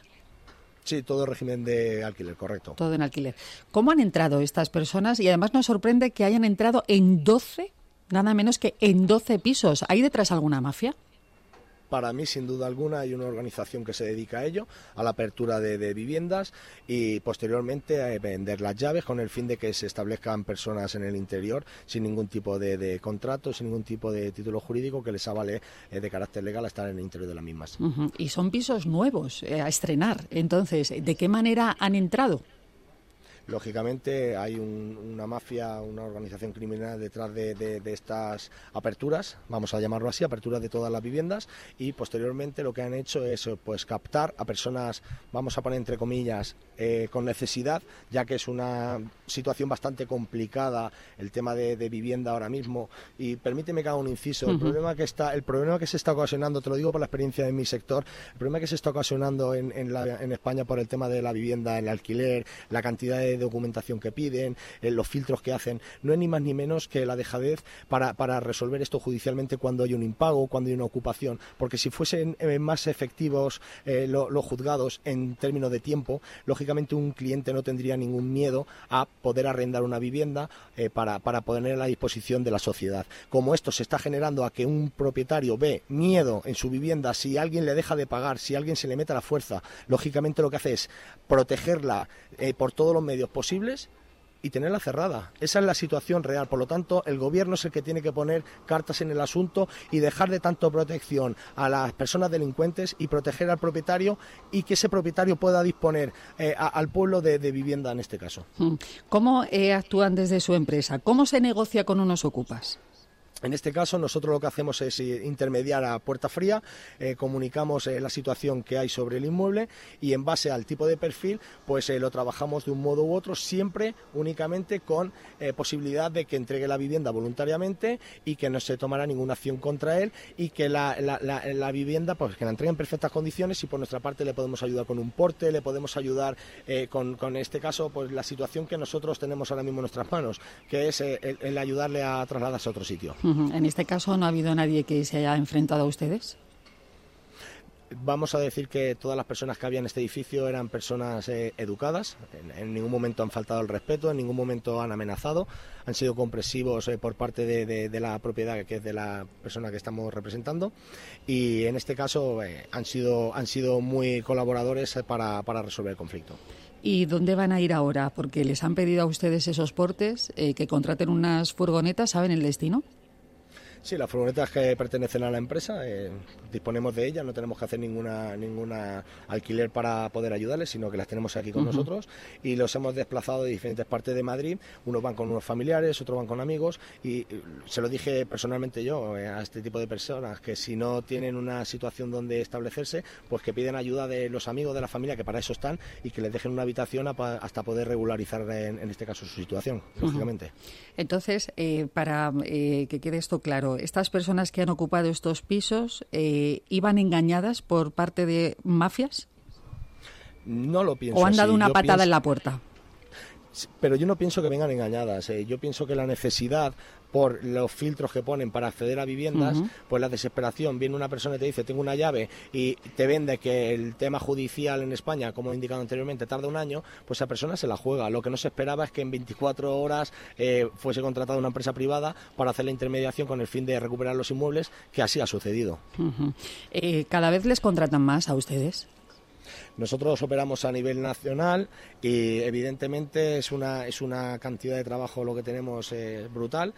Sí, todo régimen de alquiler, correcto. Todo en alquiler. ¿Cómo han entrado estas personas? Y además nos sorprende que hayan entrado en doce, nada menos que en doce pisos. ¿Hay detrás alguna mafia? Para mí, sin duda alguna, hay una organización que se dedica a ello, a la apertura de, de viviendas y posteriormente a vender las llaves con el fin de que se establezcan personas en el interior sin ningún tipo de, de contrato, sin ningún tipo de título jurídico que les avale eh, de carácter legal a estar en el interior de las mismas. Uh-huh. Y son pisos nuevos eh, a estrenar. Entonces, ¿de qué manera han entrado? Lógicamente hay un, una mafia, una organización criminal detrás de, de, de estas aperturas, vamos a llamarlo así, aperturas de todas las viviendas, y posteriormente lo que han hecho es pues captar a personas, vamos a poner entre comillas, eh, con necesidad, ya que es una situación bastante complicada el tema de, de vivienda ahora mismo. Y permíteme que haga un inciso, uh-huh. el problema que está, el problema que se está ocasionando, te lo digo por la experiencia de mi sector, el problema que se está ocasionando en, en, la, en España por el tema de la vivienda, el alquiler, la cantidad de documentación que piden, eh, los filtros que hacen, no es ni más ni menos que la dejadez para, para resolver esto judicialmente cuando hay un impago, cuando hay una ocupación, porque si fuesen eh, más efectivos eh, lo, los juzgados en términos de tiempo, lógicamente un cliente no tendría ningún miedo a poder arrendar una vivienda eh, para, para poner a la disposición de la sociedad. Como esto se está generando a que un propietario ve miedo en su vivienda, si alguien le deja de pagar, si alguien se le mete a la fuerza, lógicamente lo que hace es protegerla eh, por todos los medios posibles y tenerla cerrada. Esa es la situación real. Por lo tanto, el gobierno es el que tiene que poner cartas en el asunto y dejar de tanto protección a las personas delincuentes y proteger al propietario, y que ese propietario pueda disponer eh, a, al pueblo de, de vivienda en este caso. ¿Cómo eh, actúan desde su empresa? ¿Cómo se negocia con unos ocupas? En este caso, nosotros lo que hacemos es intermediar a puerta fría, eh, comunicamos eh, la situación que hay sobre el inmueble y en base al tipo de perfil, pues eh, lo trabajamos de un modo u otro, siempre únicamente con eh, posibilidad de que entregue la vivienda voluntariamente y que no se tomará ninguna acción contra él, y que la, la, la, la vivienda, pues que la entregue en perfectas condiciones, y por nuestra parte le podemos ayudar con un porte, le podemos ayudar eh, con, con este caso, pues la situación que nosotros tenemos ahora mismo en nuestras manos, que es eh, el, el ayudarle a trasladarse a otro sitio. ¿En este caso no ha habido nadie que se haya enfrentado a ustedes? vamos a decir que todas las personas que había en este edificio eran personas eh, educadas, en, en ningún momento han faltado el respeto, en ningún momento han amenazado, han sido compresivos eh, por parte de, de, de la propiedad, que es de la persona que estamos representando, y en este caso eh, han sido han sido muy colaboradores para, para resolver el conflicto. ¿Y dónde van a ir ahora? Porque les han pedido a ustedes esos portes, eh, que contraten unas furgonetas, ¿saben el destino? Sí, las furgonetas que pertenecen a la empresa, eh, disponemos de ellas, no tenemos que hacer ninguna ninguna alquiler para poder ayudarles, sino que las tenemos aquí con uh-huh. nosotros, y los hemos desplazado de diferentes partes de Madrid. Unos van con unos familiares, otros van con amigos, y se lo dije personalmente yo eh, a este tipo de personas, que si no tienen una situación donde establecerse, pues que piden ayuda de los amigos, de la familia, que para eso están, y que les dejen una habitación hasta poder regularizar en, en este caso su situación, uh-huh. lógicamente. Entonces, eh, para eh, que quede esto claro, estas personas que han ocupado estos pisos eh, ¿iban engañadas por parte de mafias? No lo pienso. ¿O han dado así. una Yo patada pienso... en la puerta? Pero yo no pienso que vengan engañadas. Eh. Yo pienso que la necesidad, por los filtros que ponen para acceder a viviendas, uh-huh. pues la desesperación. Viene una persona y te dice, tengo una llave, y te vende que el tema judicial en España, como he indicado anteriormente, tarda un año, pues esa persona se la juega. Lo que no se esperaba es que en veinticuatro horas eh, fuese contratada una empresa privada para hacer la intermediación con el fin de recuperar los inmuebles, que así ha sucedido. Uh-huh. Eh, ¿Cada vez les contratan más a ustedes? Nosotros operamos a nivel nacional y evidentemente es una, es una cantidad de trabajo lo que tenemos eh, brutal,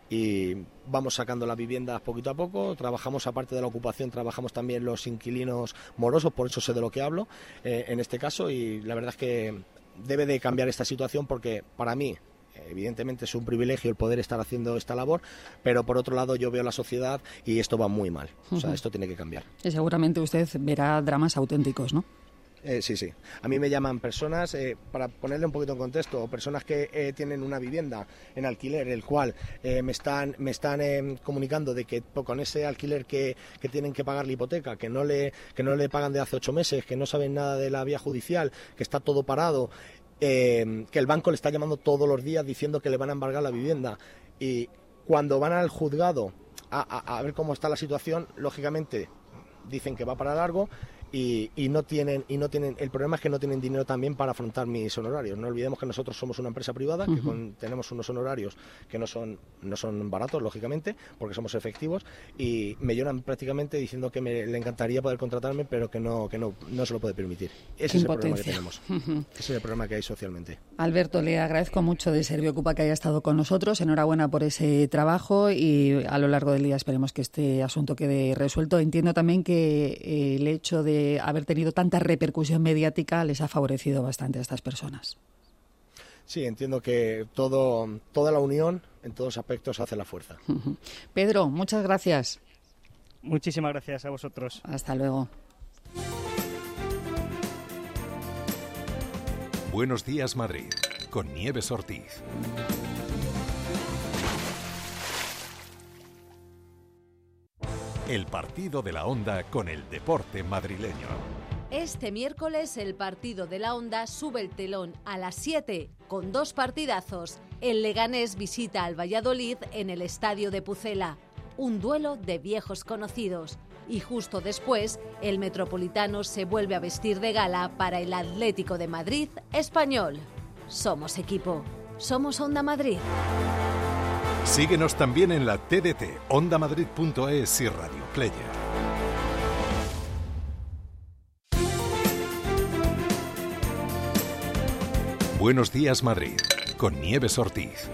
y vamos sacando las viviendas poquito a poco. Trabajamos, aparte de la ocupación, trabajamos también los inquilinos morosos, por eso sé de lo que hablo eh, en este caso, y la verdad es que debe de cambiar esta situación, porque para mí evidentemente es un privilegio el poder estar haciendo esta labor, pero por otro lado yo veo la sociedad y esto va muy mal. O sea, esto tiene que cambiar. Y seguramente usted verá dramas auténticos, ¿no? Eh, sí, sí. A mí me llaman personas, eh, para ponerle un poquito en contexto, personas que eh, tienen una vivienda en alquiler, el cual eh, me están me están eh, comunicando de que con ese alquiler que, que tienen que pagar la hipoteca, que no le que no le pagan de hace ocho meses, que no saben nada de la vía judicial, que está todo parado, eh, que el banco le está llamando todos los días diciendo que le van a embargar la vivienda, y cuando van al juzgado a, a, a ver cómo está la situación, lógicamente dicen que va para largo. Y, y no tienen y no tienen el problema es que no tienen dinero también para afrontar mis honorarios. No olvidemos que nosotros somos una empresa privada, uh-huh. que con, tenemos unos honorarios que no son no son baratos, lógicamente, porque somos efectivos, y me lloran prácticamente diciendo que me, le encantaría poder contratarme, pero que no que no, no se lo puede permitir. Ese es el problema que tenemos. Uh-huh. Ese es el problema que hay socialmente. Alberto, le agradezco mucho de Serviocupa que haya estado con nosotros. Enhorabuena por ese trabajo, y a lo largo del día esperemos que este asunto quede resuelto. Entiendo también que eh, el hecho de haber tenido tanta repercusión mediática les ha favorecido bastante a estas personas. Sí, entiendo que todo, toda la unión en todos aspectos hace la fuerza. Uh-huh. Pedro, muchas gracias. Muchísimas gracias a vosotros. Hasta luego. Buenos días, Madrid, con Nieves Ortiz. El partido de la Onda con el deporte madrileño. Este miércoles el partido de la Onda sube el telón a las siete con dos partidazos. El Leganés visita al Valladolid en el estadio de Pucela. Un duelo de viejos conocidos. Y justo después, el Metropolitano se vuelve a vestir de gala para el Atlético de Madrid Español. Somos equipo. Somos Onda Madrid. Síguenos también en la T D T, onda madrid punto es y Radio Player. Buenos días, Madrid, con Nieves Ortiz.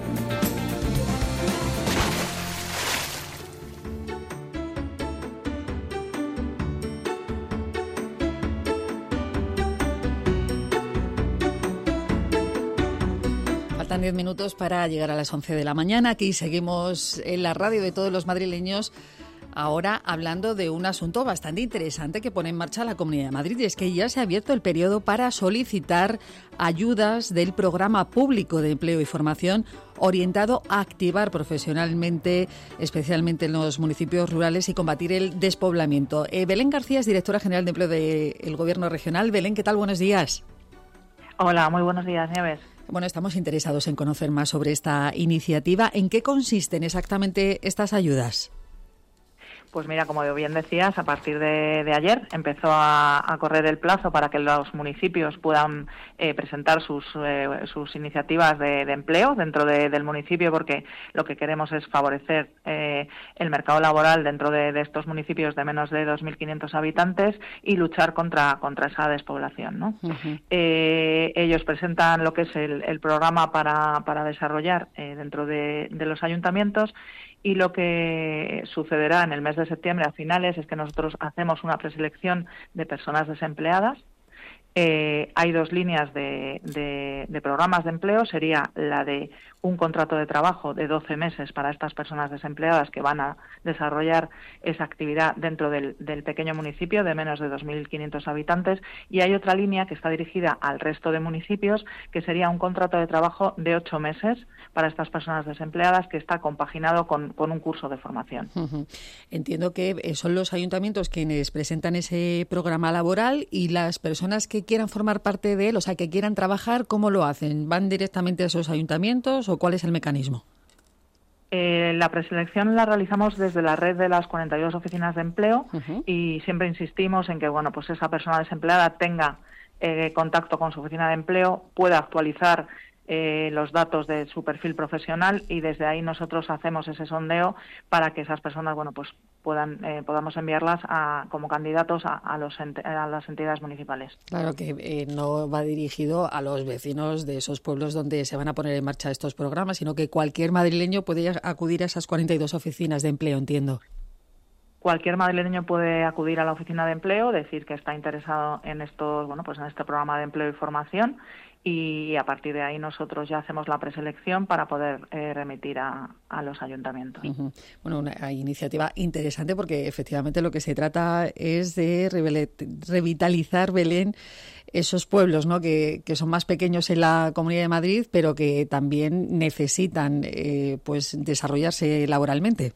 Diez minutos para llegar a las once de la mañana. Aquí seguimos en la radio de todos los madrileños, ahora hablando de un asunto bastante interesante que pone en marcha la Comunidad de Madrid, y es que ya se ha abierto el periodo para solicitar ayudas del Programa Público de Empleo y Formación orientado a activar profesionalmente, especialmente en los municipios rurales, y combatir el despoblamiento. Eh, Belén García es directora general de Empleo del Gobierno Regional. Belén, ¿qué tal? Buenos días. Hola, muy buenos días, Nieves. Bueno, estamos interesados en conocer más sobre esta iniciativa. ¿En qué consisten exactamente estas ayudas? Pues mira, como bien decías, a partir de, de ayer empezó a, a correr el plazo para que los municipios puedan eh, presentar sus, eh, sus iniciativas de, de empleo dentro de, del municipio, porque lo que queremos es favorecer eh, el mercado laboral dentro de, de estos municipios de menos de dos mil quinientos habitantes y luchar contra, contra esa despoblación, ¿no? Uh-huh. Eh, ellos presentan lo que es el, el programa para, para desarrollar eh, dentro de, de los ayuntamientos. Y lo que sucederá en el mes de septiembre a finales es que nosotros hacemos una preselección de personas desempleadas. Eh, hay dos líneas de, de, de programas de empleo. Sería la de un contrato de trabajo de doce meses para estas personas desempleadas que van a desarrollar esa actividad dentro del, del pequeño municipio de menos de dos mil quinientos habitantes. Y hay otra línea que está dirigida al resto de municipios, que sería un contrato de trabajo de ocho meses para estas personas desempleadas, que está compaginado con, con un curso de formación. Uh-huh. Entiendo que son los ayuntamientos quienes presentan ese programa laboral y las personas que quieran formar parte de él, o sea, que quieran trabajar, ¿cómo lo hacen? ¿Van directamente a esos ayuntamientos o cuál es el mecanismo? Eh, la preselección la realizamos desde la red de las cuarenta y dos oficinas de empleo. Uh-huh. Y siempre insistimos en que, bueno, pues esa persona desempleada tenga eh, contacto con su oficina de empleo, pueda actualizar Eh, los datos de su perfil profesional y desde ahí nosotros hacemos ese sondeo para que esas personas, bueno, pues puedan eh, podamos enviarlas a, como candidatos a, a, los ent- a las entidades municipales. Claro que eh, no va dirigido a los vecinos de esos pueblos donde se van a poner en marcha estos programas, sino que cualquier madrileño puede acudir a esas cuarenta y dos oficinas de empleo, entiendo. Cualquier madrileño puede acudir a la oficina de empleo, decir que está interesado en estos, bueno, pues en este programa de empleo y formación, y a partir de ahí nosotros ya hacemos la preselección para poder eh, remitir a, a los ayuntamientos. Uh-huh. Bueno, una iniciativa interesante porque efectivamente lo que se trata es de revitalizar, Belén, esos pueblos, ¿no?, que, que son más pequeños en la Comunidad de Madrid, pero que también necesitan eh, pues desarrollarse laboralmente.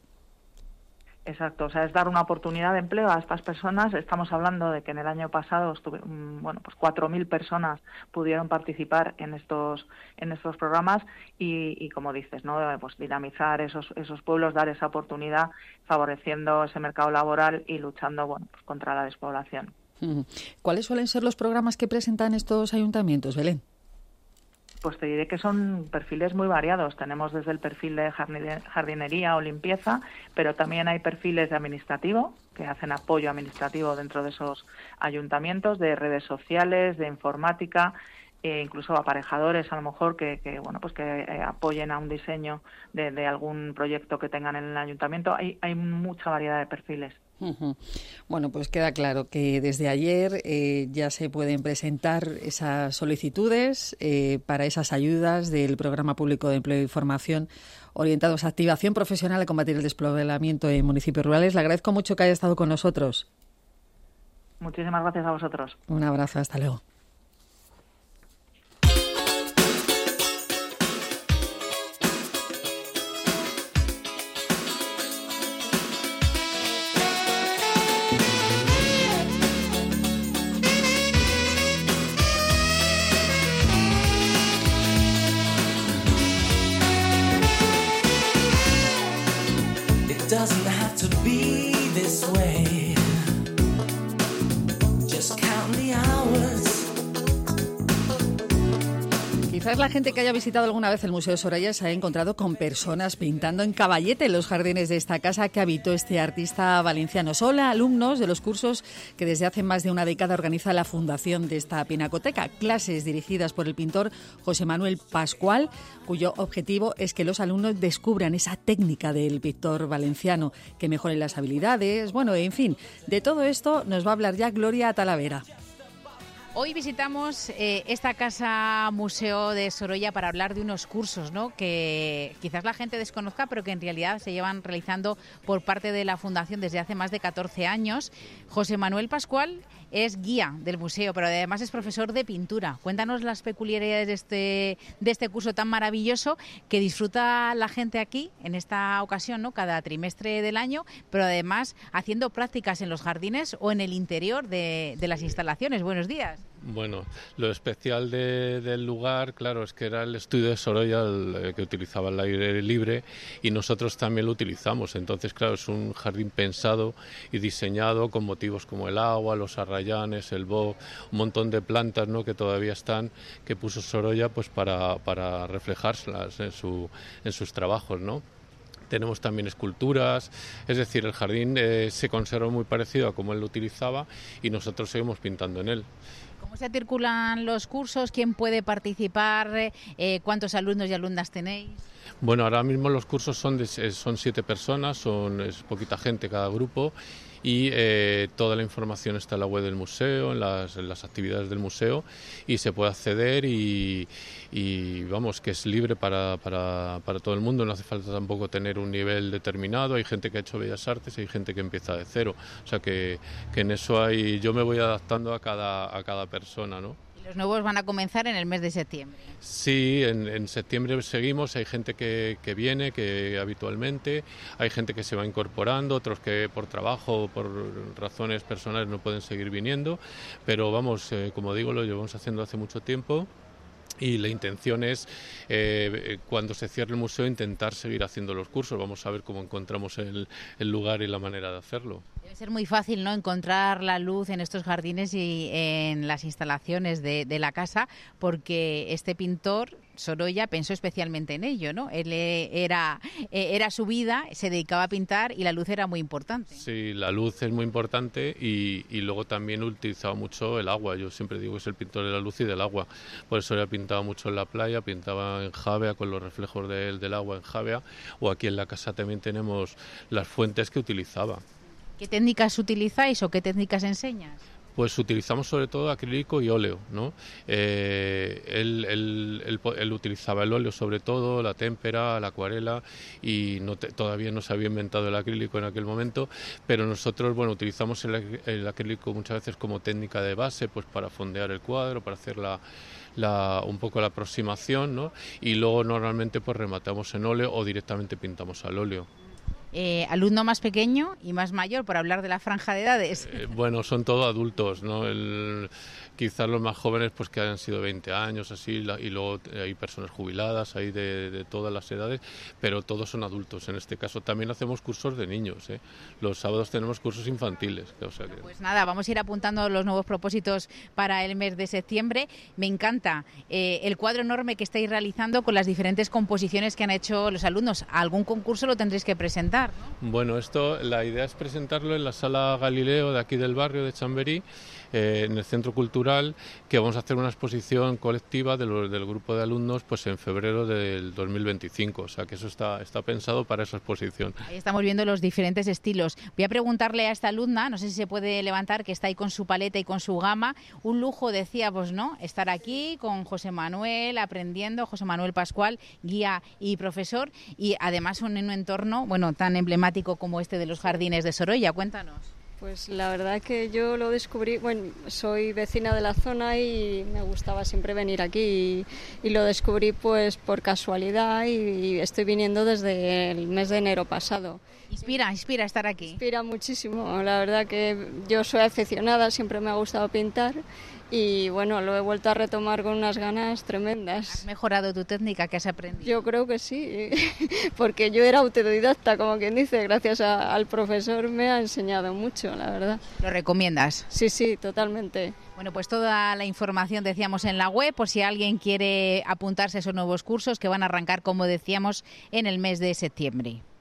Exacto, o sea, es dar una oportunidad de empleo a estas personas. Estamos hablando de que en el año pasado estuve, bueno, pues cuatro mil personas pudieron participar en estos en estos programas y, y como dices, ¿no?, pues dinamizar esos esos pueblos, dar esa oportunidad, favoreciendo ese mercado laboral y luchando, bueno, pues contra la despoblación. ¿Cuáles suelen ser los programas que presentan estos ayuntamientos, Belén? Pues te diré que son perfiles muy variados. Tenemos desde el perfil de jardinería o limpieza, pero también hay perfiles de administrativo, que hacen apoyo administrativo dentro de esos ayuntamientos, de redes sociales, de informática, e incluso aparejadores a lo mejor que, que bueno, pues que eh, apoyen a un diseño de, de algún proyecto que tengan en el ayuntamiento. Hay, hay mucha variedad de perfiles. Uh-huh. Bueno, pues queda claro que desde ayer eh, ya se pueden presentar esas solicitudes eh, para esas ayudas del Programa Público de Empleo y Formación orientados a activación profesional a combatir el despoblamiento en municipios rurales. Le agradezco mucho que haya estado con nosotros. Muchísimas gracias a vosotros. Un abrazo, hasta luego. Doesn't have to be this way. Just count the hours. Quizás la gente que haya visitado alguna vez el Museo de Soraya se haya encontrado con personas pintando en caballete en los jardines de esta casa que habitó este artista valenciano. Son alumnos de los cursos que desde hace más de una década organiza la fundación de esta pinacoteca. Clases dirigidas por el pintor José Manuel Pascual, cuyo objetivo es que los alumnos descubran esa técnica del pintor valenciano, que mejoren las habilidades. Bueno, en fin, de todo esto nos va a hablar ya Gloria Talavera. Hoy visitamos eh, esta casa museo de Sorolla para hablar de unos cursos, ¿no?, que quizás la gente desconozca, pero que en realidad se llevan realizando por parte de la Fundación desde hace más de catorce años. José Manuel Pascual es guía del museo, pero además es profesor de pintura. Cuéntanos las peculiaridades de este, de este curso tan maravilloso que disfruta la gente aquí, en esta ocasión, ¿no?, cada trimestre del año, pero además haciendo prácticas en los jardines o en el interior de, de las instalaciones. Buenos días. Bueno, lo especial de, del lugar, claro, es que era el estudio de Sorolla el, el que utilizaba el aire libre y nosotros también lo utilizamos. Entonces, claro, es un jardín pensado y diseñado con motivos como el agua, los arrayanes, el boj, un montón de plantas, ¿no?, que todavía están, que puso Sorolla pues para, para reflejárselas en, su, en sus trabajos, ¿no? Tenemos también esculturas, es decir, el jardín eh, se conserva muy parecido a como él lo utilizaba y nosotros seguimos pintando en él. ¿Cómo se circulan los cursos? ¿Quién puede participar? Eh, ¿Cuántos alumnos y alumnas tenéis? Bueno, ahora mismo los cursos son, de, son siete personas, son es poquita gente cada grupo y eh, toda la información está en la web del museo, en las, en las actividades del museo y se puede acceder y, y vamos, que es libre para, para, para todo el mundo, no hace falta tampoco tener un nivel determinado, hay gente que ha hecho Bellas Artes y hay gente que empieza de cero, o sea que, que en eso hay, yo me voy adaptando a cada, a cada persona, ¿no? Los nuevos van a comenzar en el mes de septiembre. Sí, en, en septiembre seguimos, hay gente que, que viene, que habitualmente, hay gente que se va incorporando, otros que por trabajo o por razones personales no pueden seguir viniendo, pero vamos, eh, como digo, lo llevamos haciendo hace mucho tiempo. Y la intención es, eh, cuando se cierre el museo, intentar seguir haciendo los cursos. Vamos a ver cómo encontramos el, el lugar y la manera de hacerlo. Debe ser muy fácil, ¿no?, encontrar la luz en estos jardines y en las instalaciones de, de la casa, porque este pintor, Sorolla, pensó especialmente en ello, ¿no? Él era, era su vida, se dedicaba a pintar y la luz era muy importante. Sí, la luz es muy importante y, y luego también utilizaba mucho el agua. Yo siempre digo que es el pintor de la luz y del agua. Por eso él pintaba mucho en la playa, pintaba en Javea con los reflejos de él, del agua en Javea, o aquí en la casa también tenemos las fuentes que utilizaba. ¿Qué técnicas utilizáis o qué técnicas enseñas? Pues utilizamos sobre todo acrílico y óleo, ¿no? Eh, él, él, él, él utilizaba el óleo sobre todo, la témpera, la acuarela y no te, todavía no se había inventado el acrílico en aquel momento, pero nosotros, bueno, utilizamos el, el acrílico muchas veces como técnica de base, pues para fondear el cuadro, para hacer la, la, un poco la aproximación, ¿no? Y luego normalmente pues rematamos en óleo o directamente pintamos al óleo. Eh, alumno más pequeño y más mayor, por hablar de la franja de edades. Eh, bueno, son todos adultos, ¿no? El, quizás los más jóvenes pues que hayan sido veinte años, así, la, y luego hay personas jubiladas, hay de, de todas las edades, pero todos son adultos en este caso. También hacemos cursos de niños, ¿eh? Los sábados tenemos cursos infantiles. O sea que... Pues nada, vamos a ir apuntando los nuevos propósitos para el mes de septiembre. Me encanta eh, el cuadro enorme que estáis realizando con las diferentes composiciones que han hecho los alumnos. ¿Algún concurso lo tendréis que presentar, ¿no? Bueno, esto, la idea es presentarlo en la Sala Galileo de aquí del barrio de Chamberí, eh, en el Centro Cultural, que vamos a hacer una exposición colectiva de los, del grupo de alumnos pues en febrero del dos mil veinticinco, o sea que eso está, está pensado para esa exposición. Ahí estamos viendo los diferentes estilos. Voy a preguntarle a esta alumna, no sé si se puede levantar, que está ahí con su paleta y con su gama, un lujo, decíamos, ¿no?, estar aquí con José Manuel aprendiendo, José Manuel Pascual, guía y profesor, y además un, un entorno, bueno, tan emblemático como este de los jardines de Sorolla. Cuéntanos. Pues la verdad que yo lo descubrí, bueno, soy vecina de la zona y me gustaba siempre venir aquí y, y lo descubrí pues por casualidad y, y estoy viniendo desde el mes de enero pasado. Inspira, inspira estar aquí. Inspira muchísimo, la verdad que yo soy aficionada, siempre me ha gustado pintar y bueno, lo he vuelto a retomar con unas ganas tremendas. ¿Has mejorado tu técnica? ¿Qué has aprendido? Yo creo que sí, porque yo era autodidacta, como quien dice, gracias a, al profesor me ha enseñado mucho, la verdad. ¿Lo recomiendas? Sí, sí, totalmente. Bueno, pues toda la información decíamos en la web, por si alguien quiere apuntarse a esos nuevos cursos que van a arrancar, como decíamos, en el mes de septiembre.